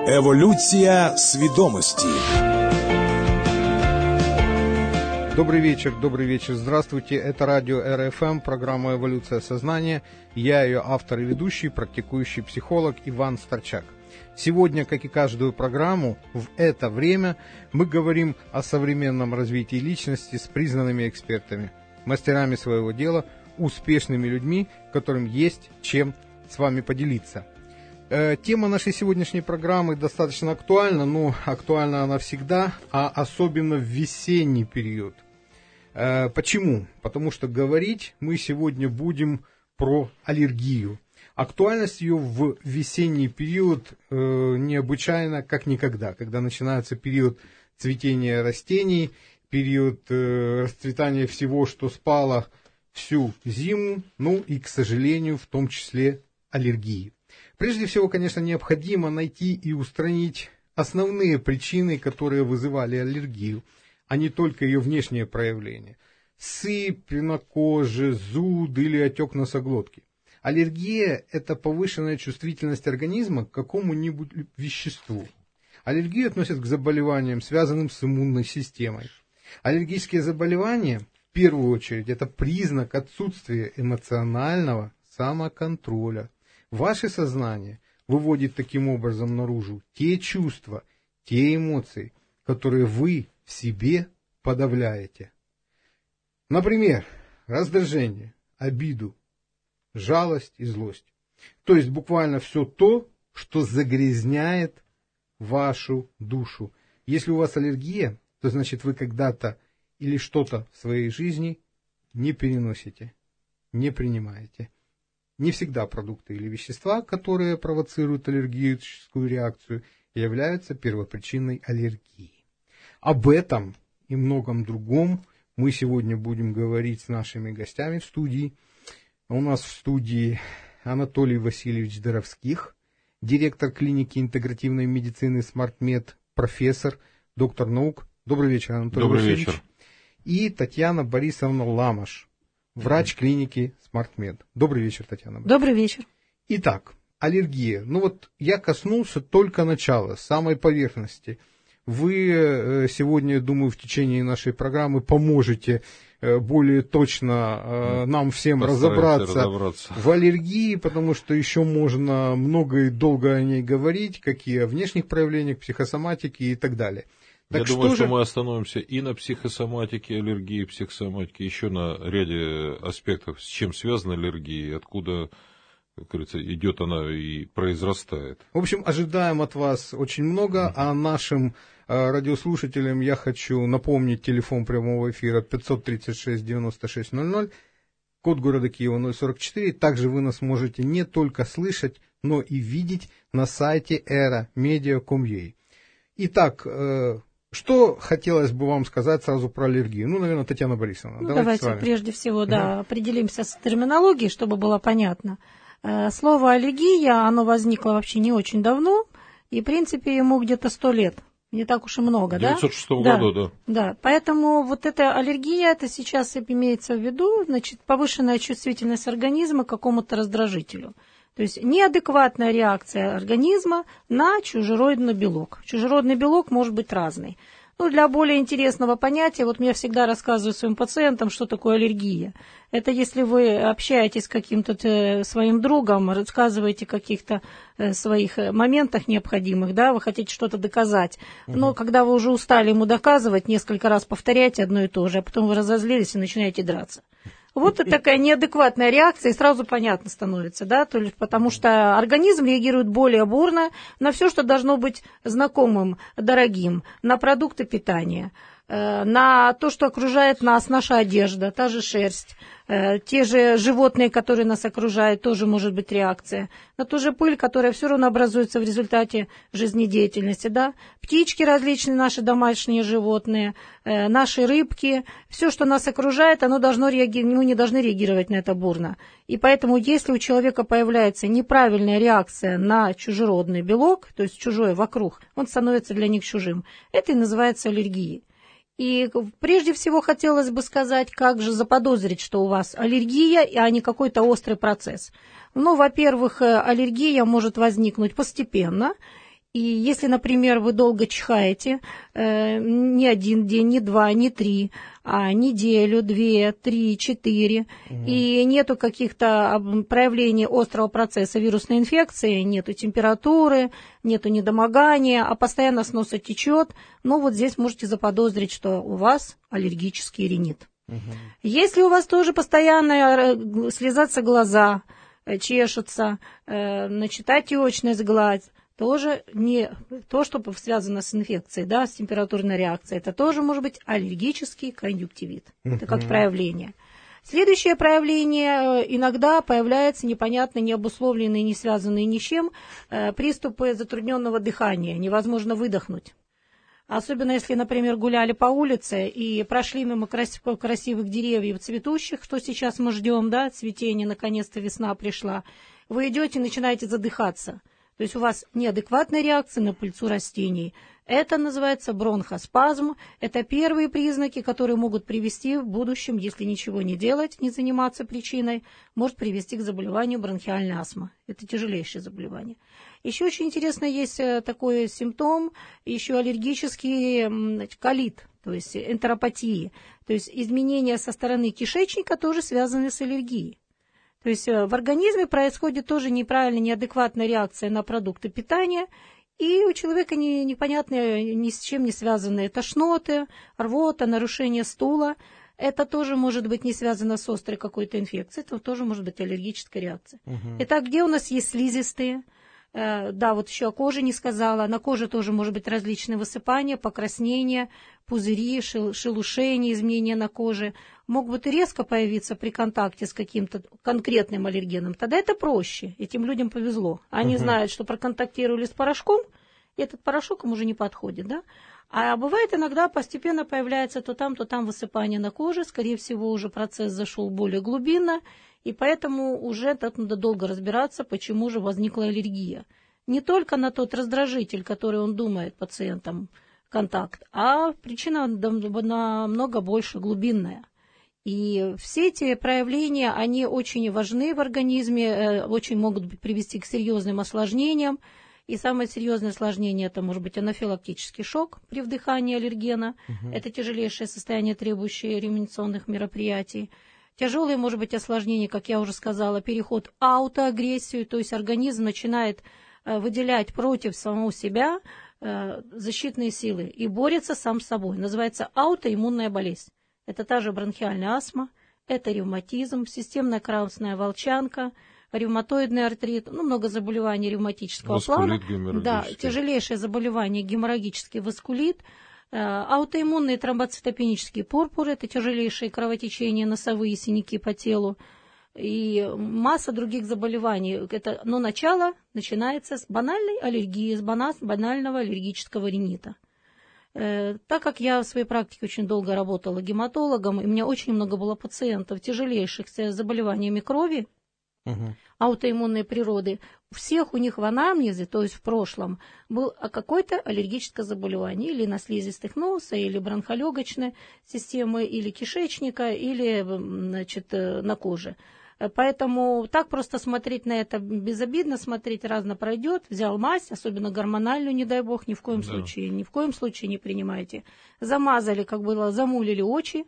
Еволюція свідомості. Добрый вечер, здравствуйте, это радио РФМ, программа «Эволюция сознания», я ее автор и ведущий, практикующий психолог Иван Старчак. Сегодня, как и каждую программу, в это время мы говорим о современном развитии личности с признанными экспертами, мастерами своего дела, успешными людьми, которым есть чем с вами поделиться. Тема нашей сегодняшней программы достаточно актуальна, но актуальна она всегда, а особенно в весенний период. Почему? Потому что говорить мы сегодня будем про аллергию. Актуальность ее в весенний период необычайна как никогда, когда начинается период цветения растений, период расцветания всего, что спало всю зиму, ну и, к сожалению, в том числе аллергии. Прежде всего, конечно, необходимо найти и устранить основные причины, которые вызывали аллергию, а не только ее внешнее проявление. Сыпь на коже, зуд или отек носоглотки. Аллергия – это повышенная чувствительность организма к какому-нибудь веществу. Аллергию относят к заболеваниям, связанным с иммунной системой. Аллергические заболевания, в первую очередь, это признак отсутствия эмоционального самоконтроля. Ваше сознание выводит таким образом наружу те чувства, те эмоции, которые вы в себе подавляете. Например, раздражение, обиду, жалость и злость. То есть буквально все то, что загрязняет вашу душу. Если у вас аллергия, то значит вы когда-то или что-то в своей жизни не переносите, не принимаете. Не всегда продукты или вещества, которые провоцируют аллергическую реакцию, являются первопричиной аллергии. Об этом и многом другом мы сегодня будем говорить с нашими гостями в студии. У нас в студии Анатолий Васильевич Доровских, директор клиники интегративной медицины SmartMed, профессор, доктор наук. Добрый вечер, Анатолий Васильевич. Добрый вечер. И Татьяна Борисовна Ламаш, врач клиники SmartMed. Добрый вечер, Татьяна. Добрый вечер. Итак, аллергия. Ну вот я коснулся только начала, самой поверхности. Вы сегодня, я думаю, в течение нашей программы поможете более точно нам всем разобраться в аллергии, потому что еще можно много и долго о ней говорить, какие о внешних проявлениях, психосоматики и так далее. Так я думаю, что мы остановимся и на психосоматике, аллергии, психосоматике, еще на ряде аспектов, с чем связана аллергия, откуда, как говорится, идет она и произрастает. В общем, ожидаем от вас очень много, а нашим радиослушателям я хочу напомнить телефон прямого эфира 536-96-00, код города Киева 044. Также вы нас можете не только слышать, но и видеть на сайте era.media.com.ua. Итак, что хотелось бы вам сказать сразу про аллергию? Ну, наверное, Татьяна Борисовна. Давайте прежде всего, определимся с терминологией, чтобы было понятно. Слово аллергия, оно возникло вообще не очень давно, и, в принципе, ему где-то 100 лет. Не так уж и много, 906 году, да. Да, поэтому вот эта аллергия, это сейчас имеется в виду, значит, повышенная чувствительность организма к какому-то раздражителю. То есть неадекватная реакция организма на чужеродный белок. Чужеродный белок может быть разный. Ну, для более интересного понятия, вот я всегда рассказываю своим пациентам, что такое аллергия. Это если вы общаетесь с каким-то своим другом, рассказываете о каких-то своих моментах необходимых, да, вы хотите что-то доказать. Но когда вы уже устали ему доказывать, несколько раз повторяете одно и то же, а потом вы разозлились и начинаете драться. Вот это такая неадекватная реакция, и сразу понятно становится, да, то есть потому что организм реагирует более бурно на все, что должно быть знакомым, дорогим, на продукты питания, на то, что окружает нас, наша одежда, та же шерсть, те же животные, которые нас окружают, тоже может быть реакция. На ту же пыль, которая все равно образуется в результате жизнедеятельности, да. Птички различные, наши домашние животные, наши рыбки, все, что нас окружает, оно должно реагировать, мы не должны реагировать на это бурно. И поэтому, если у человека появляется неправильная реакция на чужеродный белок, то есть чужое вокруг, он становится для них чужим. Это и называется аллергией. И прежде всего хотелось бы сказать, как же заподозрить, что у вас аллергия, а не какой-то острый процесс. Ну, во-первых, аллергия может возникнуть постепенно, И если, например, вы долго чихаете, не один день, не два, не три, а неделю, 2, 3, 4, и нету каких-то проявлений острого процесса вирусной инфекции, нету температуры, нету недомогания, а постоянно с носа течет, ну вот здесь можете заподозрить, что у вас аллергический ринит. Если у вас тоже постоянно слезятся глаза, чешутся, значит, отечность, гладь, тоже не то, что связано с инфекцией, да, с температурной реакцией, это тоже может быть аллергический конъюнктивит. Это как проявление. Следующее проявление: иногда появляются непонятные, необусловленные, не связанные ни с чем приступы затрудненного дыхания, невозможно выдохнуть. Особенно если, например, гуляли по улице и прошли мимо красивых деревьев цветущих, что сейчас мы ждем, да, цветение, наконец-то весна пришла, вы идете и начинаете задыхаться. То есть у вас неадекватная реакция на пыльцу растений. Это называется бронхоспазм. Это первые признаки, которые могут привести в будущем, если ничего не делать, не заниматься причиной, может привести к заболеванию бронхиальной астмы. Это тяжелейшее заболевание. Еще очень интересно, есть такой симптом, еще аллергический колит, то есть энтеропатии. То есть изменения со стороны кишечника тоже связаны с аллергией. То есть в организме происходит тоже неправильная, неадекватная реакция на продукты питания, и у человека непонятные, ни с чем не связанные тошноты, рвота, нарушение стула. Это тоже может быть не связано с острой какой-то инфекцией, это тоже может быть аллергическая реакция. Итак, где у нас есть слизистые? Да, вот еще о коже не сказала. На коже тоже может быть различные высыпания, покраснения, пузыри, шелушения, изменения на коже. Могут и резко появиться при контакте с каким-то конкретным аллергеном. Тогда это проще. Этим людям повезло. Они знают, что проконтактировали с порошком, и этот порошок им уже не подходит, да? А бывает иногда постепенно появляется то там высыпание на коже. Скорее всего, уже процесс зашел более глубинно. И поэтому уже так надо долго разбираться, почему же возникла аллергия. Не только на тот раздражитель, который он думает пациентам контакт, а причина намного больше глубинная. И все эти проявления, они очень важны в организме, очень могут привести к серьезным осложнениям. И самое серьезное осложнение – это может быть анафилактический шок при вдыхании аллергена. Это тяжелейшее состояние, требующее реанимационных мероприятий. Тяжелое может быть осложнение, как я уже сказала, переход в аутоагрессию, то есть организм начинает выделять против самого себя защитные силы и борется сам с собой. Называется аутоиммунная болезнь. Это та же бронхиальная астма, это ревматизм, системная красная волчанка, ревматоидный артрит, много заболеваний ревматического плана. Да, тяжелейшее заболевание геморрагический васкулит. Аутоиммунные тромбоцитопенические пурпуры, это тяжелейшие кровотечения, носовые синяки по телу и масса других заболеваний. Но начало начинается с банальной аллергии, с банального аллергического ринита. Так как я в своей практике очень долго работала гематологом, и у меня очень много было пациентов тяжелейших с заболеваниями крови, аутоиммунной природы, у всех у них в анамнезе, то есть в прошлом, было какое-то аллергическое заболевание или на слизистых носа, или бронхолегочной системы, или кишечника, или, на коже. Поэтому так просто смотреть на это безобидно, смотреть разно пройдет. Взял мазь, особенно гормональную, не дай бог, ни в коем случае не принимайте. Замазали, как было, замулили очи,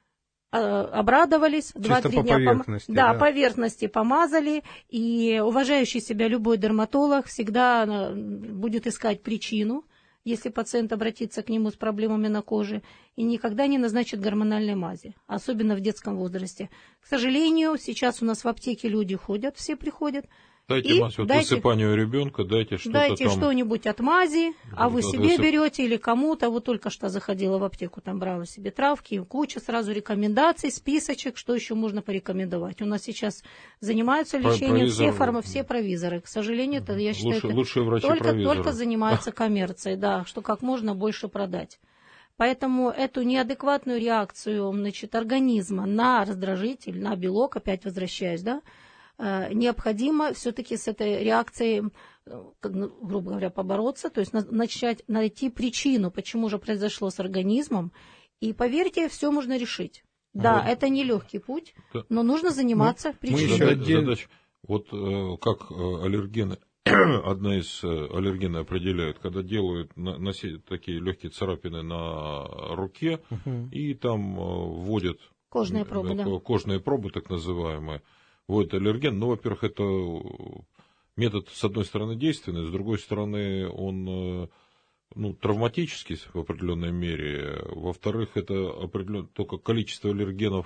обрадовались, 2-3 дня поверхности помазали, и уважающий себя любой дерматолог всегда будет искать причину, если пациент обратится к нему с проблемами на коже, и никогда не назначит гормональной мази, особенно в детском возрасте. К сожалению, сейчас у нас в аптеке люди ходят, все приходят. Дайте мазь, высыпанию ребенка, дайте что-нибудь от мази, а вы себе берете или кому-то. Вот только что заходила в аптеку, там брала себе травки, куча сразу рекомендаций, списочек, что еще можно порекомендовать. У нас сейчас занимаются лечением все провизоры. К сожалению, я считаю, только занимаются коммерцией, да, что как можно больше продать. Поэтому эту неадекватную реакцию, организма на раздражитель, на белок, опять возвращаясь, да, необходимо все-таки с этой реакцией, грубо говоря, побороться, то есть найти причину, почему же произошло с организмом. И поверьте, все можно решить. Да, это нелегкий путь, но нужно заниматься причиной. Вот как аллергены одна из аллергенов определяют, когда делают такие легкие царапины на руке, и там вводят кожные пробы, кожные пробы, так называемые, вводят аллерген. Ну, во-первых, это метод, с одной стороны, действенный, с другой стороны, он травматический в определенной мере. Во-вторых, это только количество аллергенов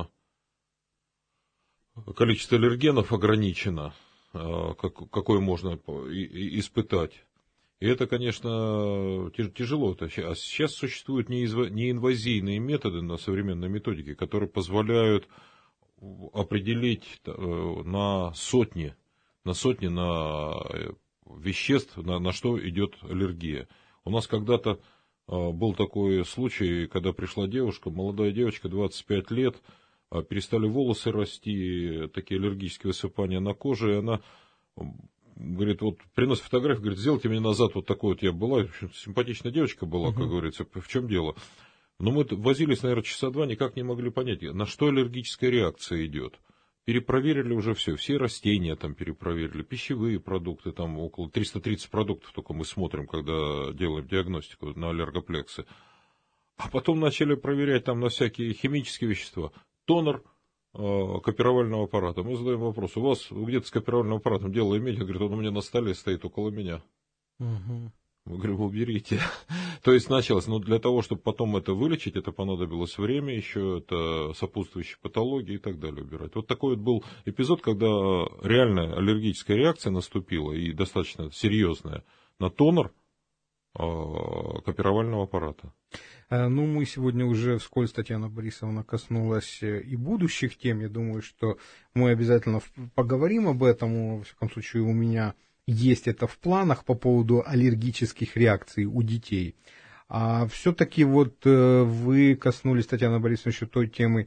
ограничено, какое можно испытать. И это, конечно, тяжело. А сейчас существуют неинвазийные методы на современной методике, которые позволяют определить на сотни веществ, на что идет аллергия. У нас когда-то был такой случай, когда пришла девушка, молодая девочка, 25 лет, перестали волосы расти, такие аллергические высыпания на коже, и она говорит, вот приносит фотографию, говорит, сделайте мне назад вот такой вот я была, в общем, симпатичная девочка была, как говорится, в чем дело. Но мы возились, наверное, часа два, никак не могли понять, на что аллергическая реакция идет. Перепроверили уже все растения там перепроверили, пищевые продукты, там около 330 продуктов только мы смотрим, когда делаем диагностику на аллергоплексы. А потом начали проверять там на всякие химические вещества. Тонер копировального аппарата. Мы задаем вопрос, у вас где-то с копировальным аппаратом дело имеете? Он говорит, он у меня на столе стоит около меня. Мы говорим, уберите. То есть началось, но для того, чтобы потом это вылечить, это понадобилось время, еще это сопутствующие патологии и так далее убирать. Вот такой вот был эпизод, когда реальная аллергическая реакция наступила, и достаточно серьезная, на тонер копировального аппарата. Ну, мы сегодня уже вскользь, Татьяна Борисовна, коснулась и будущих тем. Я думаю, что мы обязательно поговорим об этом. Во всяком случае, у меня есть это в планах по поводу аллергических реакций у детей. А все-таки вот вы коснулись, Татьяна Борисовна, еще той темы,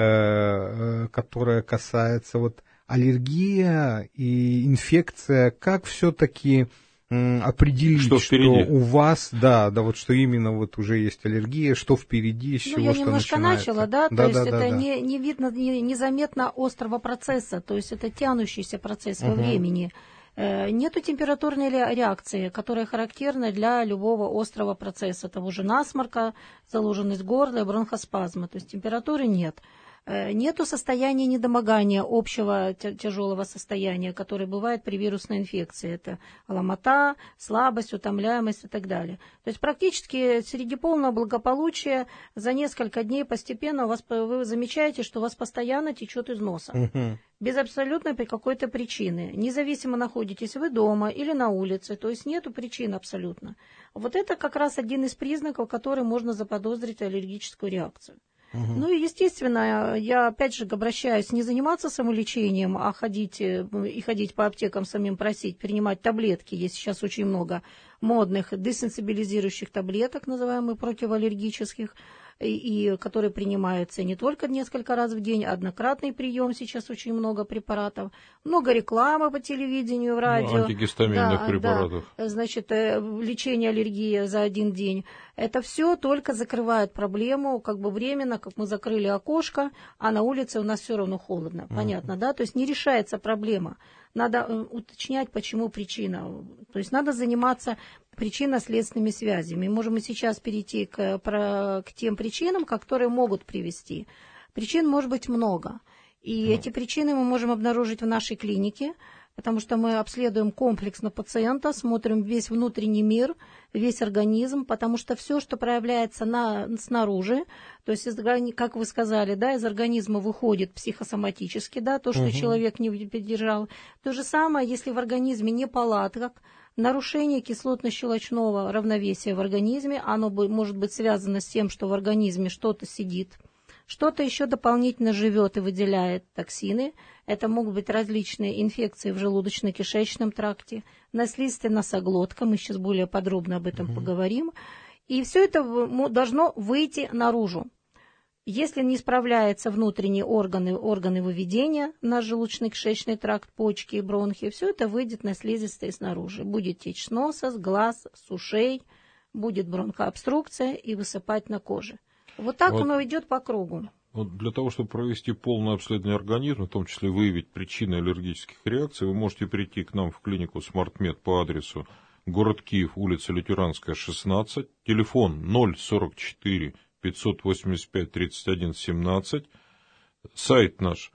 которая касается вот аллергия и инфекция. Как все-таки определить, что у вас, вот что именно вот уже есть аллергия, что впереди, с чего я что немножко начинается. начала, то есть это не видно, незаметно острого процесса, то есть это тянущийся процесс во времени. Нету температурной реакции, которая характерна для любого острого процесса, того же насморка, заложенность горла, бронхоспазма, то есть температуры нет. Нету состояния недомогания, общего тяжелого состояния, которое бывает при вирусной инфекции. Это ломота, слабость, утомляемость и так далее. То есть практически среди полного благополучия за несколько дней постепенно вы замечаете, что у вас постоянно течет из носа. Без абсолютно какой-то причины. Независимо, находитесь вы дома или на улице, то есть нету причин абсолютно. Вот это как раз один из признаков, который можно заподозрить аллергическую реакцию. Ну и, естественно, я опять же обращаюсь не заниматься самолечением, а ходить по аптекам самим просить, принимать таблетки. Есть сейчас очень много модных десенсибилизирующих таблеток, называемых противоаллергических, и которые принимаются не только несколько раз в день, а однократный прием. Сейчас очень много препаратов, много рекламы по телевидению, в радио. Антигистаминных препаратов. Значит, лечение аллергии за один день. Это все только закрывает проблему, как бы временно, как мы закрыли окошко, а на улице у нас все равно холодно. Понятно, да? То есть не решается проблема. Надо уточнять, почему причина. То есть надо заниматься причинно-следственными связями. Можем и сейчас перейти к тем причинам, которые могут привести. Причин может быть много. И эти причины мы можем обнаружить в нашей клинике, потому что мы обследуем комплексно пациента, смотрим весь внутренний мир, весь организм, потому что все, что проявляется снаружи, то есть, как вы сказали, из организма выходит психосоматически, то, что человек не поддержал. То же самое, если в организме неполадок, нарушение кислотно-щелочного равновесия в организме, оно может быть связано с тем, что в организме что-то сидит, что-то еще дополнительно живет и выделяет токсины. Это могут быть различные инфекции в желудочно-кишечном тракте, на слизисто-носоглотка, мы сейчас более подробно об этом поговорим. И все это должно выйти наружу. Если не справляются внутренние органы выведения, наш желудочно-кишечный тракт, почки, бронхи, все это выйдет на слизистые снаружи. Будет течь с носа, с глаз, с ушей, будет бронхообструкция и высыпать на коже. Вот так оно идет по кругу. Вот для того, чтобы провести полное обследование организма, в том числе выявить причины аллергических реакций, вы можете прийти к нам в клинику SmartMed по адресу город Киев, улица Лютеранская, 16, телефон 044 585 31 17, сайт наш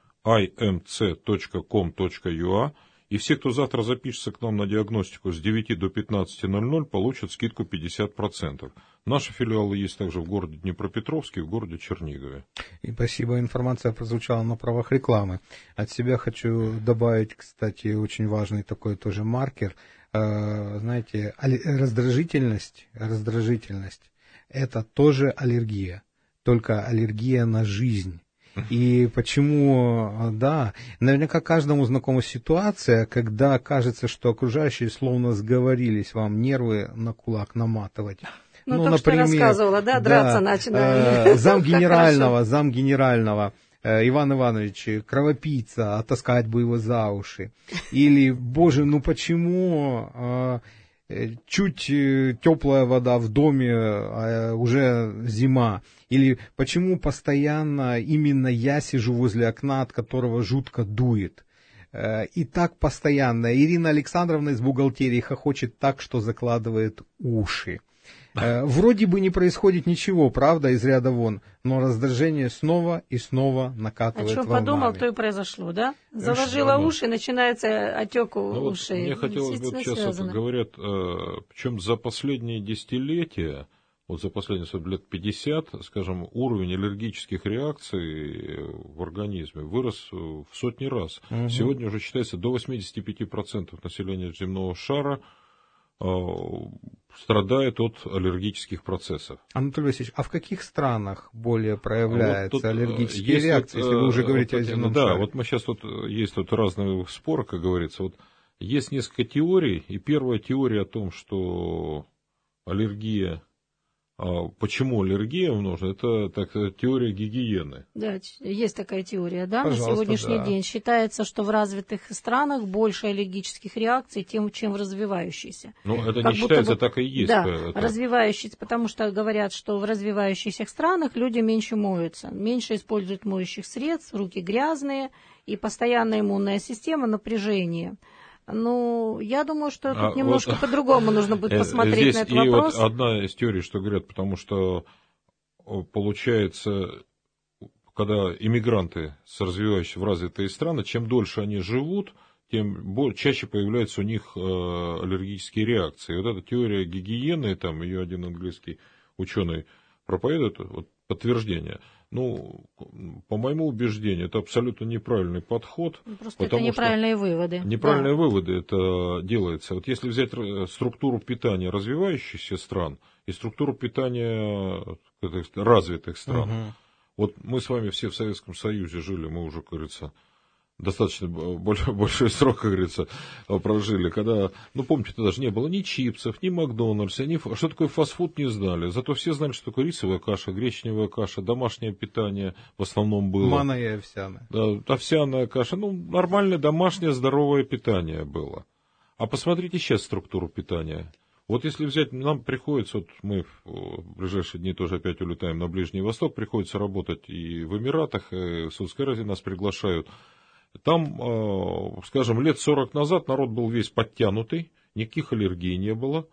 imc.com.ua, и все, кто завтра запишется к нам на диагностику с 9 до 15:00, получат скидку 50%. Наши филиалы есть также в городе Днепропетровске и в городе Чернигове. И спасибо, информация прозвучала на правах рекламы. От себя хочу добавить, кстати, очень важный такой тоже маркер. Знаете, раздражительность – это тоже аллергия, только аллергия на жизнь. И почему, да, наверняка каждому знакома ситуация, когда кажется, что окружающие словно сговорились вам нервы на кулак наматывать. Ну, то, что я рассказывала, да, драться начинали. Зам генерального Иван Иванович, кровопийца, оттаскать бы его за уши. Или, боже, ну почему чуть теплая вода в доме, а уже зима? Или почему постоянно именно я сижу возле окна, от которого жутко дует? И так постоянно. Ирина Александровна из бухгалтерии хохочет так, что закладывает уши. Вроде бы не происходит ничего, правда, из ряда вон, но раздражение снова и снова накатывает волнами. О чем подумал, то и произошло, да? Заложила уши, начинается отек ушей. Мне хотелось бы, сейчас говорят, причем за последние десятилетия, вот за последние лет 50, скажем, уровень аллергических реакций в организме вырос в сотни раз. Угу. Сегодня уже считается до 85% населения земного шара страдает от аллергических процессов. Анатолий Васильевич, а в каких странах более проявляются аллергические реакции, если вы уже говорите о земном шаре? Да, вот мы сейчас есть разные споры, как говорится. Вот есть несколько теорий, и первая теория о том, что аллергия, почему аллергия нужна, это теория гигиены. Да, есть такая теория, да, на сегодняшний день. Считается, что в развитых странах больше аллергических реакций, чем в развивающихся. Ну, это не считается, так и есть. Да, развивающиеся, потому что говорят, что в развивающихся странах люди меньше моются, меньше используют моющих средств, руки грязные, и постоянная иммунная система, напряжение. Ну, я думаю, что тут немножко по-другому нужно будет посмотреть на этот вопрос. И вот одна из теорий, что говорят, потому что получается, когда иммигранты с развивающихся в развитые страны, чем дольше они живут, тем чаще появляются у них аллергические реакции. И вот эта теория гигиены, там ее один английский ученый проповедует, вот подтверждение. Ну, по моему убеждению, это абсолютно неправильный подход. Просто это неправильные выводы. Неправильные выводы это делается. Вот если взять структуру питания развивающихся стран и структуру питания развитых стран. Вот мы с вами все в Советском Союзе жили, мы уже, как говорится, достаточно большой срок, как говорится, прожили, когда, ну, помните, тогда же не было ни чипсов, ни Макдональдса, что такое фастфуд, не знали. Зато все знали, что такое рисовая каша, гречневая каша, домашнее питание в основном было. Манная и овсяная. Да, овсяная каша, ну, нормальное домашнее здоровое питание было. А посмотрите сейчас структуру питания. Вот если взять, нам приходится, вот мы в ближайшие дни тоже опять улетаем на Ближний Восток, приходится работать и в Эмиратах, и в Саудовской Аравии нас приглашают. Там, скажем, лет 40 назад народ был весь подтянутый, никаких аллергий не было.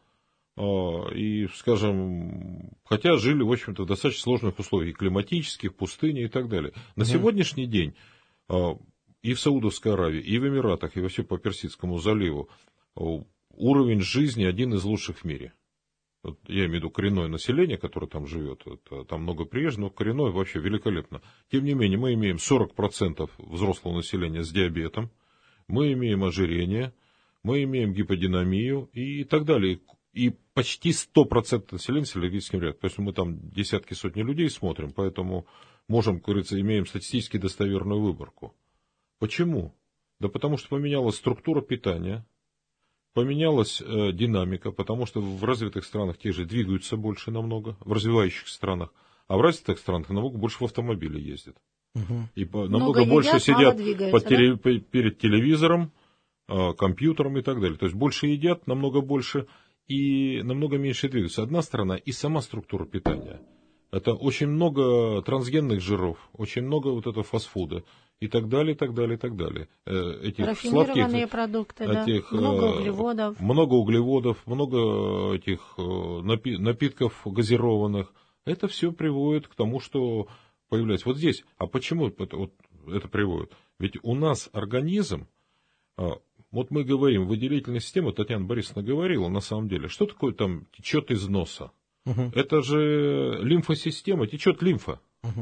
И, скажем, хотя жили, в общем-то, в достаточно сложных условиях, климатических, пустыни и так далее. На сегодняшний день и в Саудовской Аравии, и в Эмиратах, и вообще по Персидскому заливу уровень жизни один из лучших в мире. Вот я имею в виду коренное население, которое там живет, там много приезжих, но коренное вообще великолепно. Тем не менее, мы имеем 40% взрослого населения с диабетом, мы имеем ожирение, мы имеем гиподинамию и так далее. И почти 100% населения с аллергическим реакцией. То есть мы там десятки, сотни людей смотрим, поэтому можем, как говорится, имеем статистически достоверную выборку. Почему? Да потому что поменялась структура питания, поменялась динамика, потому что в развитых странах те же двигаются больше намного, в развивающихся странах, а в развитых странах намного больше в автомобиле ездят. И намного больше сидят перед телевизором, компьютером и так далее. То есть больше едят, намного больше и намного меньше двигаются. Одна сторона и сама структура питания. Это очень много трансгенных жиров, очень много вот этого фастфуда и так далее, и так далее, и так далее. Этих рафинированные сладких, продукты, этих, много углеводов. Много углеводов, много этих напитков газированных. Это все приводит к тому, что появляется. Вот здесь, а почему это приводит? Ведь у нас организм, вот мы говорим, выделительная система, Татьяна Борисовна говорила, на самом деле, что такое там течет из носа? Это же лимфосистема, течет лимфа.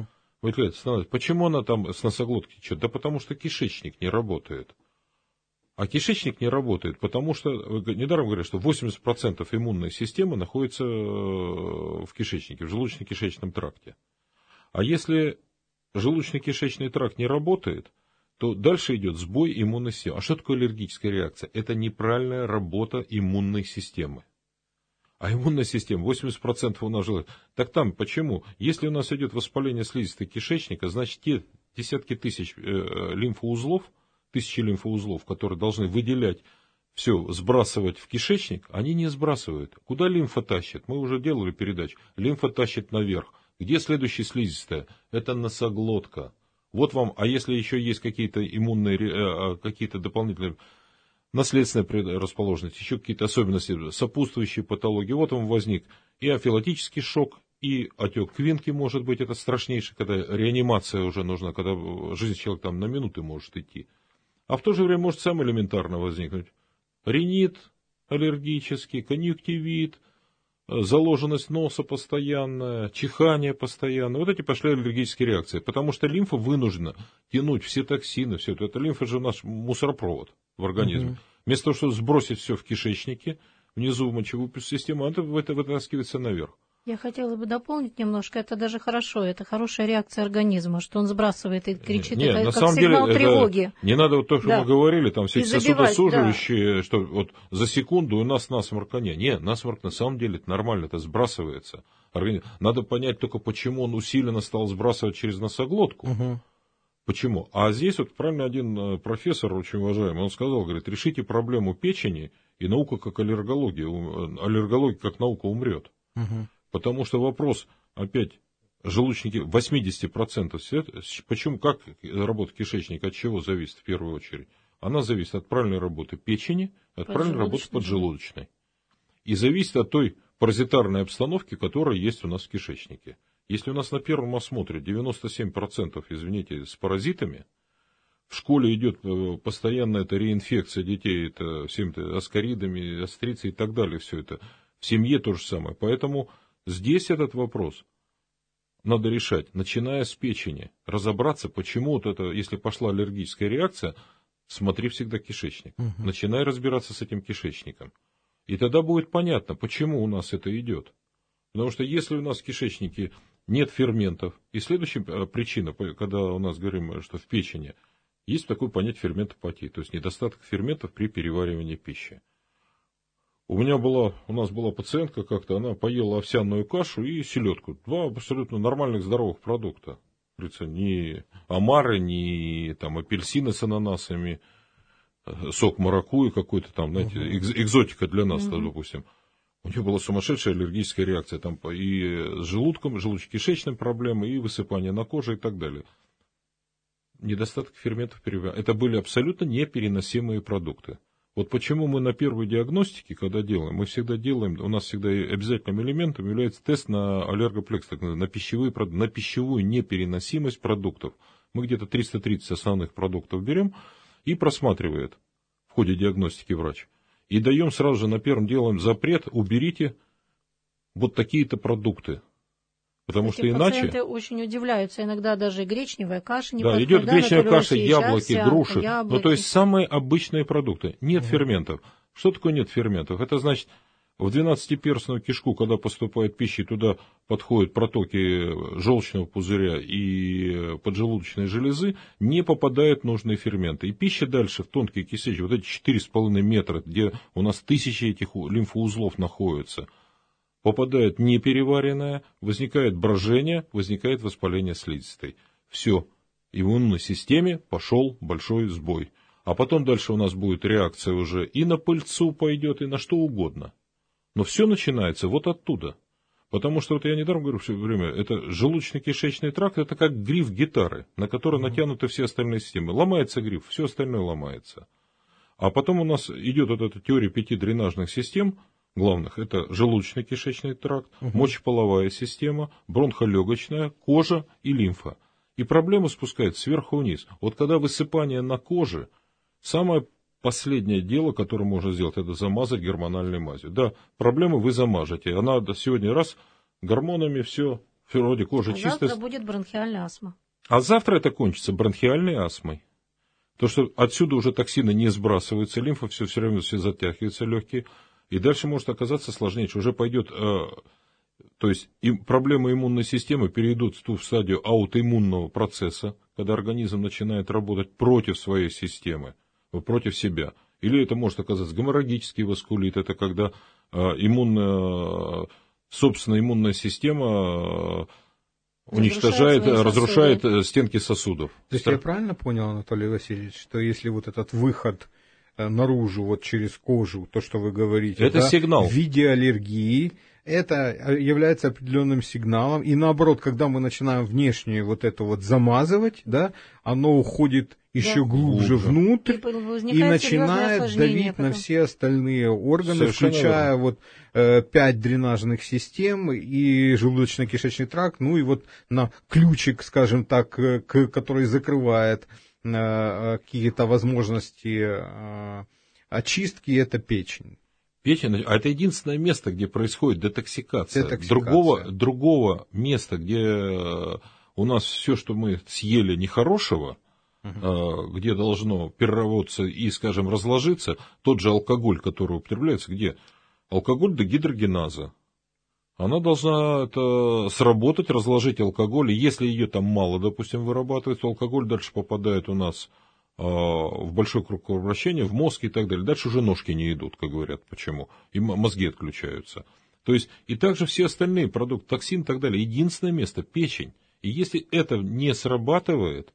Почему она там с носоглотки течет? Да потому что кишечник не работает. А кишечник не работает, потому что, недаром говорят, что 80% иммунной системы находится в кишечнике, в желудочно-кишечном тракте. А если желудочно-кишечный тракт не работает, то дальше идет сбой иммунной системы. А что такое аллергическая реакция? Это неправильная работа иммунной системы. А иммунная система, 80% у нас желает. Так там почему? Если у нас идет воспаление слизистой кишечника, значит те десятки тысяч лимфоузлов, тысячи лимфоузлов, которые должны выделять все, сбрасывать в кишечник, они не сбрасывают. Куда лимфа тащит? Мы уже делали передачу. Лимфа тащит наверх. Где следующая слизистая? Это носоглотка. Вот вам, а если еще есть какие-то иммунные, какие-то дополнительные наследственная предрасположенность, еще какие-то особенности, сопутствующие патологии. Вот он возник и афилактический шок, и отек квинки, может быть, это страшнейший, когда реанимация уже нужна, когда жизнь человека там на минуты может идти. А в то же время может самое элементарно возникнуть ринит аллергический, конъюнктивит, заложенность носа постоянная, чихание постоянное. Вот эти пошли аллергические реакции, потому что лимфа вынуждена тянуть все токсины, все это. Лимфа же наш мусоропровод в организме. Вместо того, чтобы сбросить все в кишечнике, внизу в мочевую систему, это вытаскивается наверх. Я хотела бы дополнить немножко, это даже хорошо, это хорошая реакция организма, что он сбрасывает и кричит, Нет, это на как самом сигнал деле, тревоги. Не надо вот то, что мы говорили, там все сосудосуживающие, да. Что вот за секунду у нас насморка нет. Нет, насморк на самом деле это нормально, это сбрасывается. Надо понять только, почему он усиленно стал сбрасывать через носоглотку. Почему? А здесь вот правильно один профессор, очень уважаемый, он сказал, говорит, решите проблему печени, и наука как аллергология как наука умрет. Потому что вопрос, опять, желудочники, 80%, почему, как работа кишечника, от чего зависит в первую очередь? Она зависит от правильной работы печени, от правильной работы поджелудочной. И зависит от той паразитарной обстановки, которая есть у нас в кишечнике. Если у нас на первом осмотре 97%, извините, с паразитами, в школе идет постоянно эта реинфекция детей, это всем это аскаридами, астрицей и так далее, все это. В семье то же самое. Поэтому здесь этот вопрос надо решать, начиная с печени. Разобраться, почему вот это, если пошла аллергическая реакция, смотри всегда кишечник. Начинай разбираться с этим кишечником. И тогда будет понятно, почему у нас это идет. Потому что если у нас в кишечнике нет ферментов, и следующая причина, когда у нас говорим, что в печени, есть такое понятие ферментопатии, то есть недостаток ферментов при переваривании пищи. У нас была пациентка как-то, она поела овсяную кашу и селедку. Два абсолютно нормальных здоровых продукта. Говорится, ни омары, ни там, апельсины с ананасами, сок маракуйи какой-то там, знаете, экзотика для нас, допустим. У нее была сумасшедшая аллергическая реакция там, и с желудком, желудочно-кишечной проблемой, и высыпание на коже и так далее. Недостаток ферментов переваривания. Это были абсолютно непереносимые продукты. Вот почему мы на первой диагностике, когда делаем, мы всегда делаем, у нас всегда обязательным элементом является тест на аллергоплекс, так называемый, на пищевую непереносимость продуктов. Мы где-то 330 основных продуктов берем и просматривает в ходе диагностики врач. И даем сразу же на первом делаем запрет, уберите вот такие-то продукты. Потому что иначе... Пациенты очень удивляются, иногда даже гречневая каша не подходит. Идет гречневая каша, яблоки, груши. Ну, то есть самые обычные продукты. Нет ферментов. Что такое нет ферментов? Это значит, в 12-перстную кишку, когда поступает пища, туда подходят протоки желчного пузыря и поджелудочной железы, не попадают нужные ферменты. И пища дальше в тонкие кишечники, вот эти 4,5 метра, где у нас тысячи этих лимфоузлов находятся, попадает непереваренная, возникает брожение, возникает воспаление слизистой. Все, в иммунной системе пошел большой сбой. А потом дальше у нас будет реакция уже и на пыльцу пойдет, и на что угодно. Но все начинается вот оттуда. Потому что, вот я недаром говорю все время, это желудочно-кишечный тракт, это как гриф гитары, на который натянуты все остальные системы. Ломается гриф, все остальное ломается. А потом у нас идет вот эта теория 5 дренажных систем главных. Это желудочно-кишечный тракт, мочеполовая система, бронхолегочная, кожа и лимфа. И проблема спускается сверху вниз. Вот когда высыпание на коже, самое последнее дело, которое можно сделать, это замазать гормональной мазью. Да, проблему вы замажете. Она сегодня раз гормонами все, вроде кожа чистая. Завтра будет бронхиальная астма. А завтра это кончится бронхиальной астмой. То, что отсюда уже токсины не сбрасываются, лимфа все время все затягивается, легкие. И дальше может оказаться сложнее, что уже пойдет, то есть проблемы иммунной системы перейдут в ту стадию аутоиммунного процесса, когда организм начинает работать против своей системы, против себя. Или это может оказаться геморрагический васкулит, это когда собственная иммунная система уничтожает, разрушает стенки сосудов. То есть я правильно понял, Анатолий Васильевич, что если вот этот выход наружу, вот через кожу, то, что вы говорите, это сигнал. В виде аллергии, это является определенным сигналом, и наоборот, когда мы начинаем внешне вот это вот замазывать, да, оно уходит еще глубже внутрь и начинает давить на все остальные органы, совершенно включая вот 5 дренажных систем и желудочно-кишечный тракт, ну и вот на ключик, скажем так, который закрывает какие-то возможности очистки, это печень. Печень, а это единственное место, где происходит детоксикация. Другого места, где у нас все, что мы съели нехорошего, где должно переработаться и, скажем, разложиться, тот же алкоголь, который употребляется, где? Алкоголь дегидрогеназа. Она должна сработать, разложить алкоголь, и если ее там мало, допустим, вырабатывается, то алкоголь дальше попадает у нас в большой круг кровообращения, в мозг и так далее. Дальше уже ножки не идут, как говорят. Почему? И мозги отключаются. То есть, и также все остальные продукты, токсин и так далее. Единственное место – печень. И если это не срабатывает,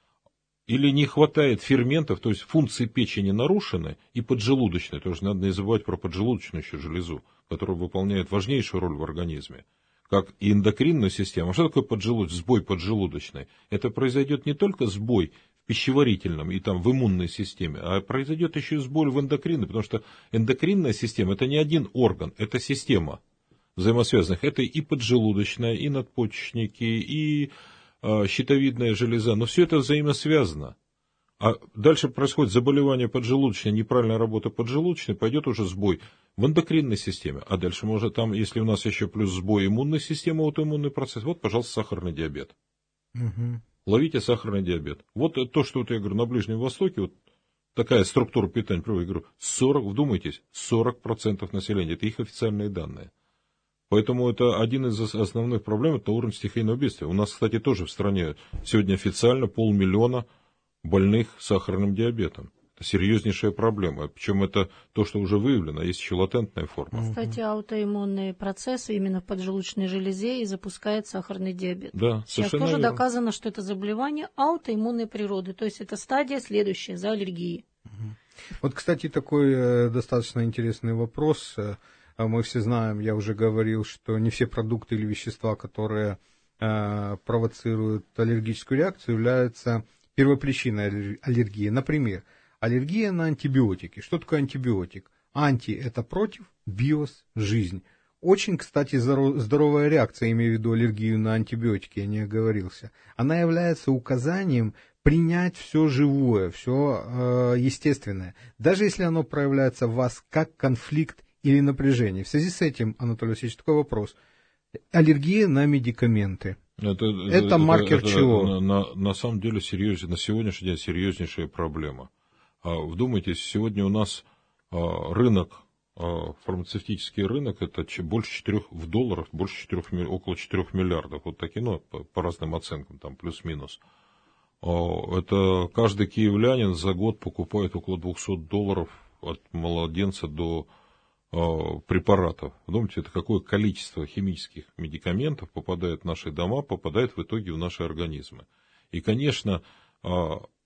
или не хватает ферментов, то есть функции печени нарушены, и поджелудочной, тоже надо не забывать про поджелудочную еще железу, которая выполняет важнейшую роль в организме, как и эндокринную систему. Что такое сбой поджелудочной? Это произойдет не только сбой в пищеварительном и там в иммунной системе, а произойдет еще и сбой в эндокринной, потому что эндокринная система – это не один орган, это система взаимосвязанных. Это и поджелудочная, и надпочечники, и щитовидная железа, но все это взаимосвязано. А дальше происходит заболевание поджелудочной, неправильная работа поджелудочной, пойдет уже сбой в эндокринной системе. А дальше может там, если у нас еще плюс сбой иммунной системы, аутоиммунный процесс, вот, пожалуйста, сахарный диабет. Ловите сахарный диабет. Вот то, что вот я говорю, на Ближнем Востоке, вот такая структура питания, я говорю, 40% населения, это их официальные данные. Поэтому это один из основных проблем, это уровень стихийного бедствия. У нас, кстати, тоже в стране сегодня официально 500 000 больных сахарным диабетом. Это серьезнейшая проблема. Причем это то, что уже выявлено, есть еще латентная форма. Кстати, аутоиммунные процессы именно в поджелудочной железе и запускает сахарный диабет. Да, сейчас тоже верно. Доказано, что это заболевание аутоиммунной природы. То есть это стадия следующая за аллергией. Вот, кстати, такой достаточно интересный вопрос. Мы все знаем, я уже говорил, что не все продукты или вещества, которые провоцируют аллергическую реакцию, являются первопричиной аллергии. Например, аллергия на антибиотики. Что такое антибиотик? Анти – это против, биос – жизнь. Очень, кстати, здоровая реакция, имею в виду аллергию на антибиотики, я не оговорился. Она является указанием принять все живое, все естественное, даже если оно проявляется в вас как конфликт или напряжение. В связи с этим, Анатолий Васильевич, такой вопрос. Аллергия на медикаменты. Это маркер чего? На самом деле на сегодняшний день серьезнейшая проблема. Вдумайтесь, сегодня у нас рынок, фармацевтический рынок, это больше 4 в долларах, около 4 миллиардов. Вот такие, ну, по разным оценкам, там плюс-минус. Это каждый киевлянин за год покупает около $200 от младенца до препаратов. Думаете, это какое количество химических медикаментов попадает в наши дома, попадает в итоге в наши организмы. И, конечно,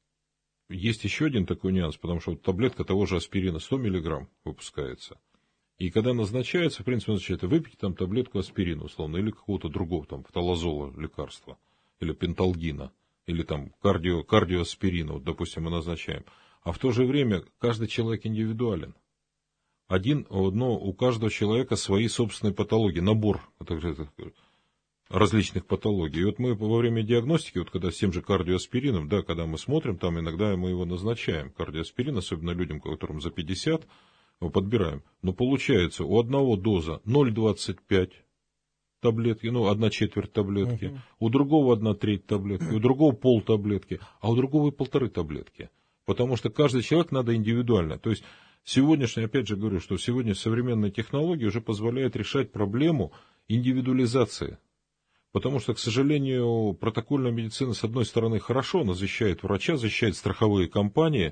есть еще один такой нюанс, потому что таблетка того же аспирина 100 мг выпускается. И когда назначается, в принципе, назначают, выпейте там таблетку аспирина, условно, или какого-то другого, там, фталазола лекарства, или пенталгина, или там кардиоаспирина, вот, допустим, мы назначаем. А в то же время каждый человек индивидуален. У каждого человека свои собственные патологии, набор различных патологий. И вот мы во время диагностики, вот когда с тем же кардиоаспирином, да, когда мы смотрим, там иногда мы его назначаем, кардиоаспирин, особенно людям, которым за 50, мы подбираем. Но получается, у одного доза 0,25 таблетки, 1/4 таблетки, у другого 1/3 таблетки, у другого полтаблетки, а у другого и 1,5 таблетки. Потому что каждый человек надо индивидуально. То есть сегодняшний, опять же говорю, что сегодня современные технологии уже позволяют решать проблему индивидуализации. Потому что, к сожалению, протокольная медицина, с одной стороны, хорошо, она защищает врача, защищает страховые компании,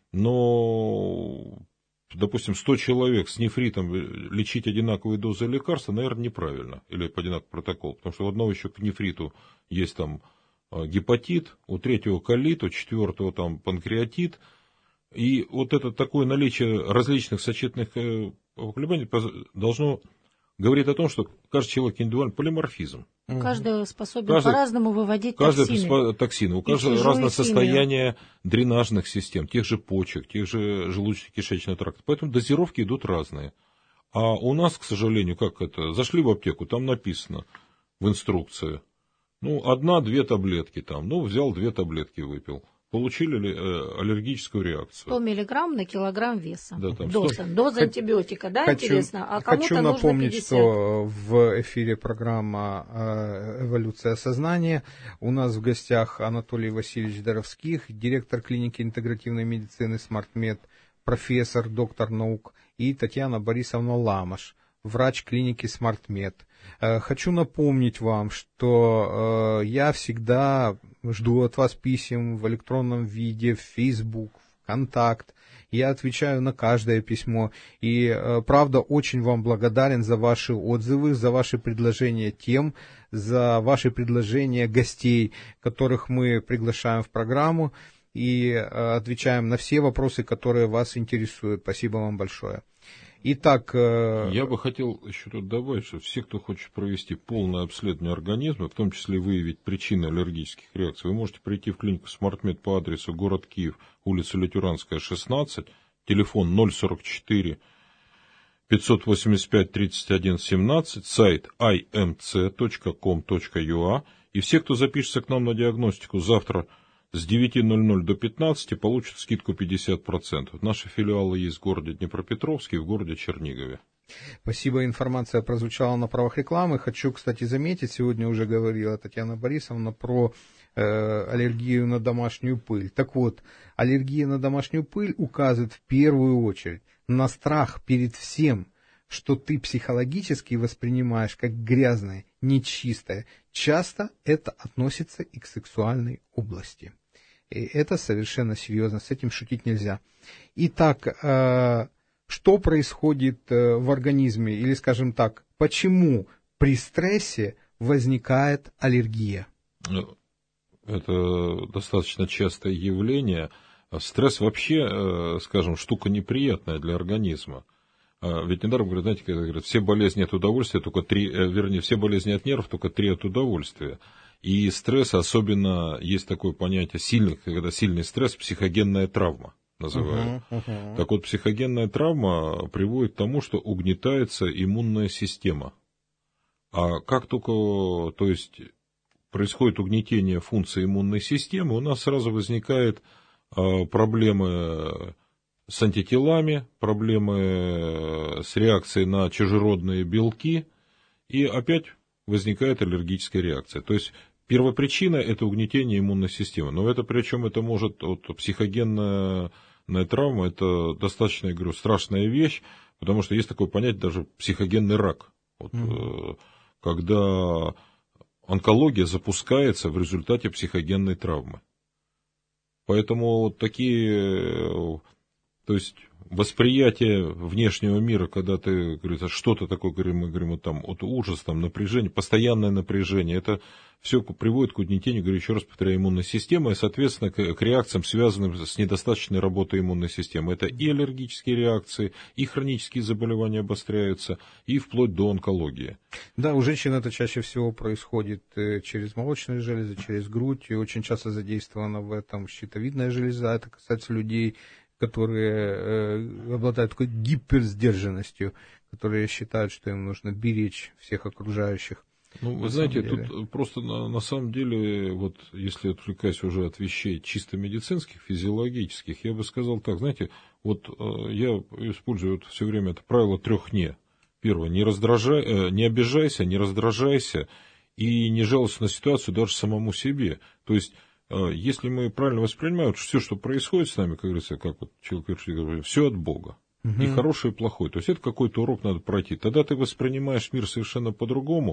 но, допустим, 100 человек с нефритом лечить одинаковые дозы лекарства, наверное, неправильно, или по одинаковому протоколу. Потому что у одного еще к нефриту есть там гепатит, у третьего колит, у четвертого там панкреатит. И вот это такое наличие различных сочетанных колебаний должно говорить о том, что каждый человек индивидуальный полиморфизм. Каждый способен по-разному выводить токсины. У каждого разное состояние дренажных систем, тех же почек, тех же желудочно-кишечного тракта. Поэтому дозировки идут разные. А у нас, к сожалению, зашли в аптеку, там написано в инструкции, 1-2 таблетки там, взял 2 таблетки, выпил. Получили аллергическую реакцию. 100 миллиграмм на килограмм веса. Да, Доза антибиотика, да, интересно? А кому-то хочу нужно напомнить, 50. что в эфире программа «Эволюция сознания». У нас в гостях Анатолий Васильевич Даровских, директор клиники интегративной медицины «Смартмед», профессор, доктор наук, и Татьяна Борисовна Ламаш, врач клиники «Смартмед». Хочу напомнить вам, что я всегда жду от вас писем в электронном виде, в Facebook, ВКонтакт. Я отвечаю на каждое письмо. И, правда, очень вам благодарен за ваши отзывы, за ваши предложения тем, за ваши предложения гостей, которых мы приглашаем в программу, и отвечаем на все вопросы, которые вас интересуют. Спасибо вам большое. Итак, я бы хотел еще тут добавить, что все, кто хочет провести полное обследование организма, в том числе выявить причины аллергических реакций, вы можете прийти в клинику «Смартмед» по адресу город Киев, улица Литюранская, 16, телефон 044 585 31 17, сайт imc.com.ua. И все, кто запишется к нам на диагностику завтра с 9:00 до 15 получат скидку 50%. Наши филиалы есть в городе Днепропетровске и в городе Чернигове. Спасибо, информация прозвучала на правах рекламы. Хочу, кстати, заметить, сегодня уже говорила Татьяна Борисовна про аллергию на домашнюю пыль. Так вот, аллергия на домашнюю пыль указывает в первую очередь на страх перед всем, что ты психологически воспринимаешь как грязное, нечистое. Часто это относится и к сексуальной области. И это совершенно серьезно, с этим шутить нельзя. Итак, что происходит в организме, или, скажем так, почему при стрессе возникает аллергия? Это достаточно частое явление. Стресс вообще, скажем, штука неприятная для организма. Ведь недаром говорят, знаете, когда говорят, все болезни от удовольствия, только 3, все болезни от нервов, только 3 от удовольствия. И стресс, особенно есть такое понятие когда сильный стресс, психогенная травма называют. Так вот, психогенная травма приводит к тому, что угнетается иммунная система. А как только, то есть, происходит угнетение функции иммунной системы, у нас сразу возникают проблемы с антителами, проблемы с реакцией на чужеродные белки, и опять возникает аллергическая реакция. То есть первопричина – это угнетение иммунной системы. Но это причем это может, психогенная травма – это достаточно, я говорю, страшная вещь, потому что есть такое понятие даже психогенный рак. Когда онкология запускается в результате психогенной травмы. Поэтому такие То есть восприятие внешнего мира, когда ты говоришь, что-то такое, мы говорим, вот там, вот ужас, там, напряжение, постоянное напряжение, это все приводит к угнетению, говорю, еще раз повторяю, иммунной системы, и, соответственно, к реакциям, связанным с недостаточной работой иммунной системы. Это и аллергические реакции, и хронические заболевания обостряются, и вплоть до онкологии. Да, у женщин это чаще всего происходит через молочные железы, через грудь, и очень часто задействована в этом щитовидная железа, это касается людей, которые обладают такой гиперсдержанностью, которые считают, что им нужно беречь всех окружающих. Ну, вы знаете, тут просто на самом деле, вот если отвлекаясь уже от вещей чисто медицинских, физиологических, я бы сказал так, знаете, вот я использую вот все время это правило 3 «не». Первое, не обижайся, не раздражайся и не жалуйся на ситуацию даже самому себе. То есть, если мы правильно воспринимаем, все, что происходит с нами, как говорится, как вот человек говорит, все от Бога. И хорошее, и плохое. То есть, это какой-то урок надо пройти. Тогда ты воспринимаешь мир совершенно по-другому.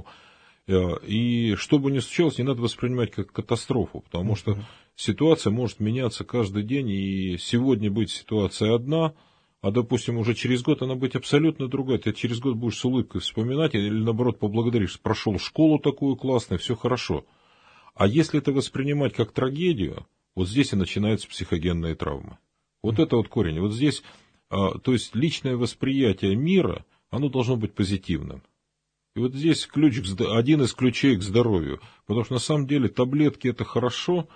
И что бы ни случилось, не надо воспринимать как катастрофу, потому что ситуация может меняться каждый день, и сегодня быть ситуация одна, а, допустим, уже через год она быть абсолютно другая. Ты через год будешь с улыбкой вспоминать, или наоборот поблагодаришь, прошел школу такую классную, все хорошо. А если это воспринимать как трагедию, вот здесь и начинаются психогенные травмы. Вот это вот корень. Вот здесь, то есть личное восприятие мира, оно должно быть позитивным. И вот здесь один из ключей к здоровью. Потому что на самом деле таблетки это хорошо,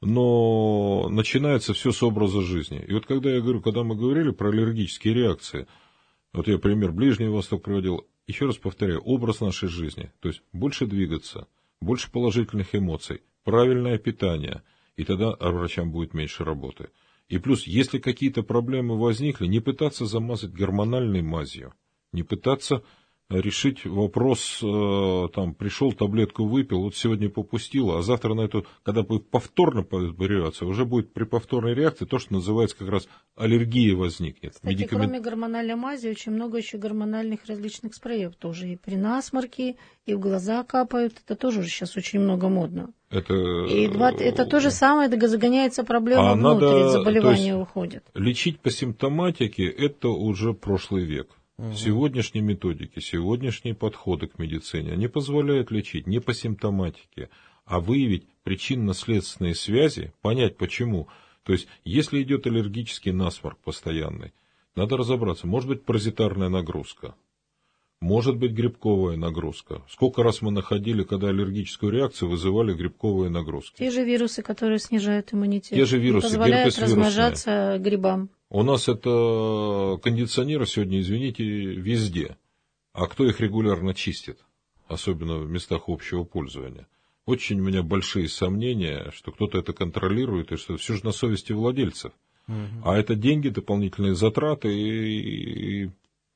но начинается все с образа жизни. И вот когда мы говорили про аллергические реакции, вот я пример Ближний Восток приводил, еще раз повторяю, образ нашей жизни. То есть больше двигаться, больше положительных эмоций, правильное питание, и тогда врачам будет меньше работы. И плюс, если какие-то проблемы возникли, не пытаться замазать гормональной мазью, не пытаться решить вопрос, там, пришел, таблетку выпил, вот сегодня попустило, а завтра на эту, когда будет повторно реакция, уже будет при повторной реакции то, что называется как раз аллергия возникнет. Кстати, кроме гормональной мази, очень много еще гормональных различных спреев тоже. И при насморке, и в глаза капают, это тоже сейчас очень много модно. Это то же самое, загоняется проблема внутрь, заболевания уходят. Лечить по симптоматике – это уже прошлый век. Сегодняшние методики, сегодняшние подходы к медицине, они позволяют лечить не по симптоматике, а выявить причинно-следственные связи, понять почему. То есть, если идет аллергический насморк постоянный, надо разобраться, может быть паразитарная нагрузка, может быть грибковая нагрузка. Сколько раз мы находили, когда аллергическую реакцию вызывали грибковые нагрузки. Те же вирусы, которые снижают иммунитет. Те же вирусы, позволяют размножаться грибам. У нас это кондиционеры сегодня, извините, везде. А кто их регулярно чистит? Особенно в местах общего пользования. Очень у меня большие сомнения, что кто-то это контролирует, и что все же на совести владельцев. А это деньги, дополнительные затраты, и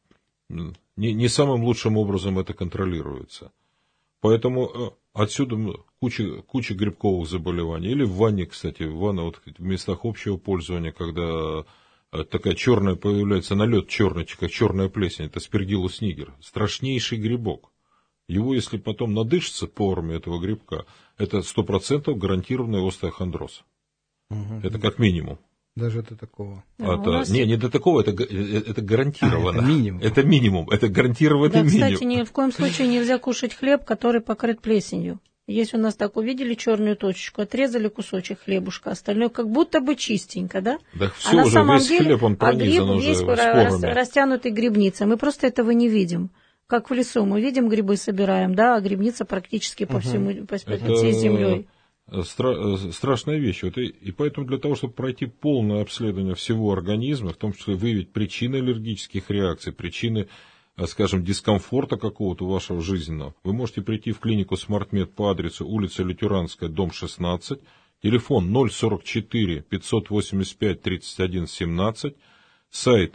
не самым лучшим образом это контролируется. Поэтому отсюда куча грибковых заболеваний. Или в ванне, кстати, вот в местах общего пользования, когда такая черная появляется, налет черный, как черная плесень, это Aspergillus niger, страшнейший грибок. Его, если потом надышится порами этого грибка, это 100% гарантированный остеохондроз. Это как минимум. Даже до такого. Не до такого, это гарантированно. Минимум. Это минимум, это гарантированный минимум. Кстати, ни в коем случае нельзя кушать хлеб, который покрыт плесенью. Есть у нас так, увидели черную точечку, отрезали кусочек хлебушка, остальное как будто бы чистенько, да? Да все на уже, самом весь деле, хлеб, он пронизан уже весь растянутый грибницей. Мы просто этого не видим. Как в лесу, мы видим грибы, собираем, да, а грибница практически по всей землей. Страшная вещь. И поэтому для того, чтобы пройти полное обследование всего организма, в том числе выявить причины аллергических реакций, причины, скажем, дискомфорта какого-то вашего жизненного, вы можете прийти в клинику SmartMed по адресу улица Лютеранская, дом 16, телефон 044 585 31 17, сайт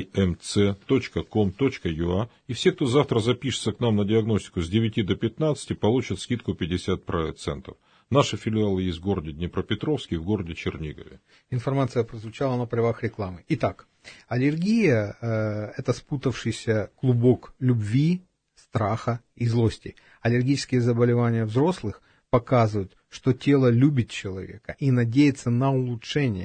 imc.com.ua, и все, кто завтра запишется к нам на диагностику с 9 до 15, получат скидку 50%. Наши филиалы есть в городе Днепропетровске и в городе Чернигове. Информация прозвучала на правах рекламы. Итак, аллергия – это спутавшийся клубок любви, страха и злости. Аллергические заболевания взрослых показывают, что тело любит человека и надеется на улучшение.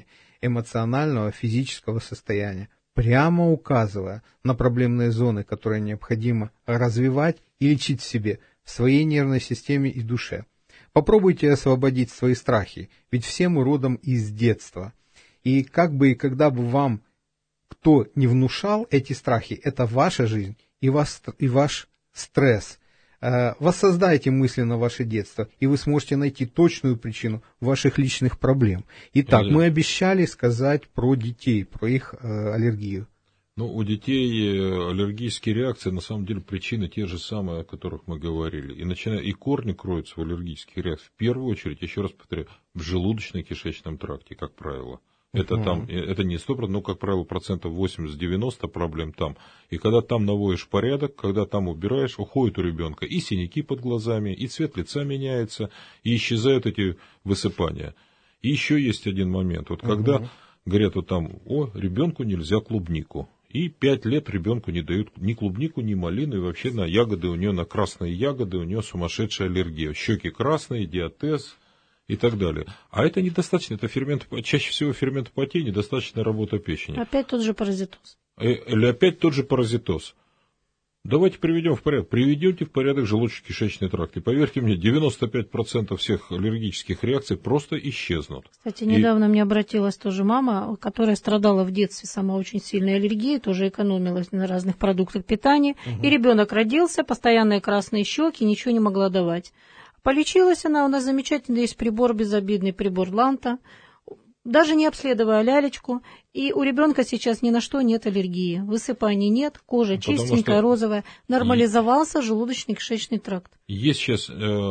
эмоционального, физического состояния, прямо указывая на проблемные зоны, которые необходимо развивать и лечить в себе, в своей нервной системе и душе. Попробуйте освободить свои страхи, ведь все мы родом из детства. И как бы и когда бы вам кто не внушал эти страхи, это ваша жизнь и ваш стресс. Воссоздайте мысленно ваше детство, и вы сможете найти точную причину ваших личных проблем. Итак, мы обещали сказать про детей, про их аллергию. Ну, у детей аллергические реакции, на самом деле, причины те же самые, о которых мы говорили. И корни кроются в аллергических реакциях, в первую очередь, еще раз повторяю, в желудочно-кишечном тракте, как правило. Это не 100%, но, как правило, 80-90% проблем там. И когда там наводишь порядок, когда там убираешь, уходит у ребенка и синяки под глазами, и цвет лица меняется, и исчезают эти высыпания. И еще есть один момент. Вот когда говорят вот там, ребенку нельзя клубнику. И 5 лет ребенку не дают ни клубнику, ни малину, и вообще на ягоды, у нее на красные ягоды, у нее сумасшедшая аллергия. Щеки красные, диатез и так далее. А это недостаточно, это чаще всего ферментопатия, недостаточная работа печени. Опять тот же паразитоз. Или опять тот же паразитоз. Давайте приведем в порядок. Приведете в порядок желудочно-кишечный тракт. И поверьте мне, 95% всех аллергических реакций просто исчезнут. Кстати, недавно мне обратилась тоже мама, которая страдала в детстве сама очень сильной аллергией, тоже экономилась на разных продуктах питания. И ребенок родился, постоянные красные щеки, ничего не могла давать. Полечилась она, у нас замечательный есть прибор, безобидный прибор Ланта, даже не обследуя лялечку, и у ребенка сейчас ни на что нет аллергии, высыпаний нет, кожа чистенькая, розовая, нормализовался желудочно-кишечный тракт. Есть сейчас,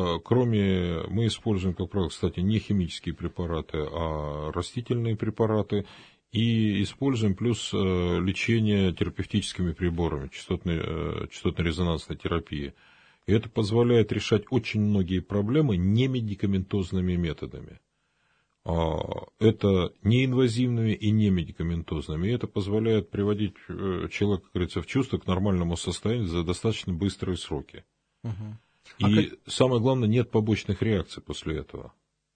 мы используем, как правило, кстати, не химические препараты, а растительные препараты, и используем плюс лечение терапевтическими приборами, частотно-резонансной терапии. И это позволяет решать очень многие проблемы немедикаментозными методами. Это неинвазивными и немедикаментозными. И это позволяет приводить человека, как говорится, в чувство к нормальному состоянию за достаточно быстрые сроки. Самое главное, нет побочных реакций после этого.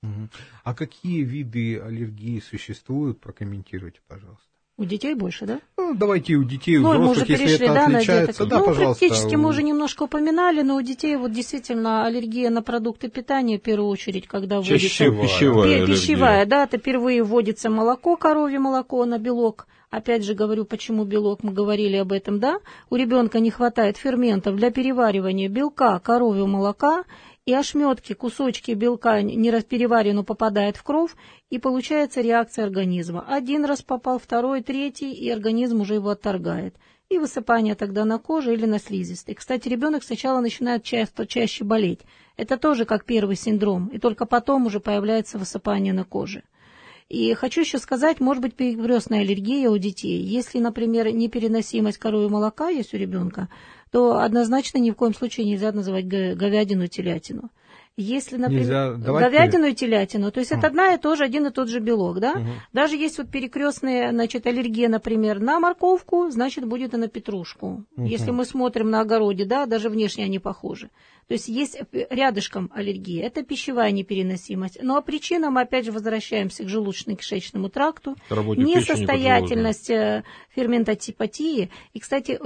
А какие виды аллергии существуют? Прокомментируйте, пожалуйста. У детей больше, да? Ну, давайте и у детей, у взрослых, если это отличается. Да, пожалуйста. Практически мы уже немножко упоминали, но у детей вот действительно аллергия на продукты питания, в первую очередь, когда вводится... Пищевая, да, это впервые вводится молоко, коровье молоко на белок. Опять же говорю, почему белок, мы говорили об этом, да? У ребенка не хватает ферментов для переваривания белка, коровьего молока, и ошметки, кусочки белка не переварено попадают в кровь, и получается реакция организма. Один раз попал, второй, третий, и организм уже его отторгает. И высыпание тогда на коже или на слизистой. Кстати, ребенок сначала начинает чаще болеть. Это тоже как первый синдром, и только потом уже появляется высыпание на коже. И хочу еще сказать, может быть, перекрестная аллергия у детей. Если, например, непереносимость коровьего молока есть у ребенка, то однозначно ни в коем случае нельзя называть говядину, телятину. Если, например, говядину и телятину, то есть это один и тот же белок, да? Даже есть вот перекрестная, значит, аллергия, например, на морковку, значит, будет и на петрушку. Если мы смотрим на огороде, да, даже внешне они похожи. То есть есть рядышком аллергия, это пищевая непереносимость. Ну а причина, мы опять же возвращаемся к желудочно-кишечному тракту, несостоятельность ферментопатии. И, кстати,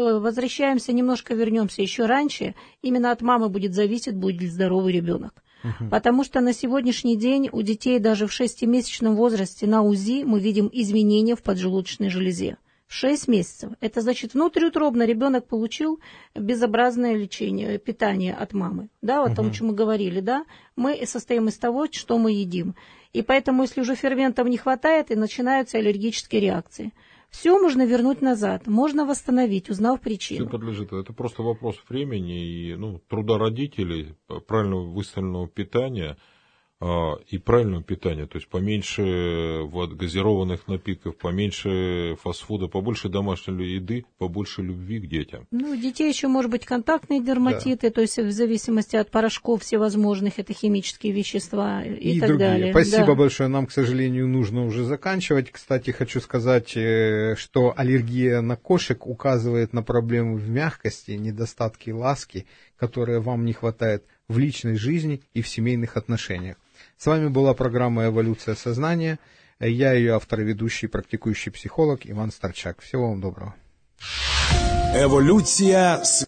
вернемся еще раньше, именно от мамы будет зависеть, будет ли здоровый ребенок. Потому что на сегодняшний день у детей даже в 6-месячном возрасте на УЗИ мы видим изменения в поджелудочной железе. 6 месяцев. Это значит, внутриутробно ребенок получил безобразное лечение, питание от мамы. Да, вот о том, о чем мы говорили, да. Мы состоим из того, что мы едим. И поэтому, если уже ферментов не хватает, и начинаются аллергические реакции. Все можно вернуть назад, можно восстановить, узнав причину. Все подлежит. Это просто вопрос времени и труда родителей, правильного выстроенного питания и правильного питания. То есть поменьше газированных напитков, поменьше фастфуда, побольше домашней еды, побольше любви к детям. У детей еще может быть контактные дерматиты, то есть в зависимости от порошков всевозможных, это химические вещества и так другие. Далее. Спасибо большое. Нам, к сожалению, нужно уже заканчивать. Кстати, хочу сказать, что аллергия на кошек указывает на проблемы в мягкости, недостатки ласки, которые вам не хватает в личной жизни и в семейных отношениях. С вами была программа «Эволюция сознания». Я ее автор и ведущий, практикующий психолог Иван Старчак. Всего вам доброго. Еволюція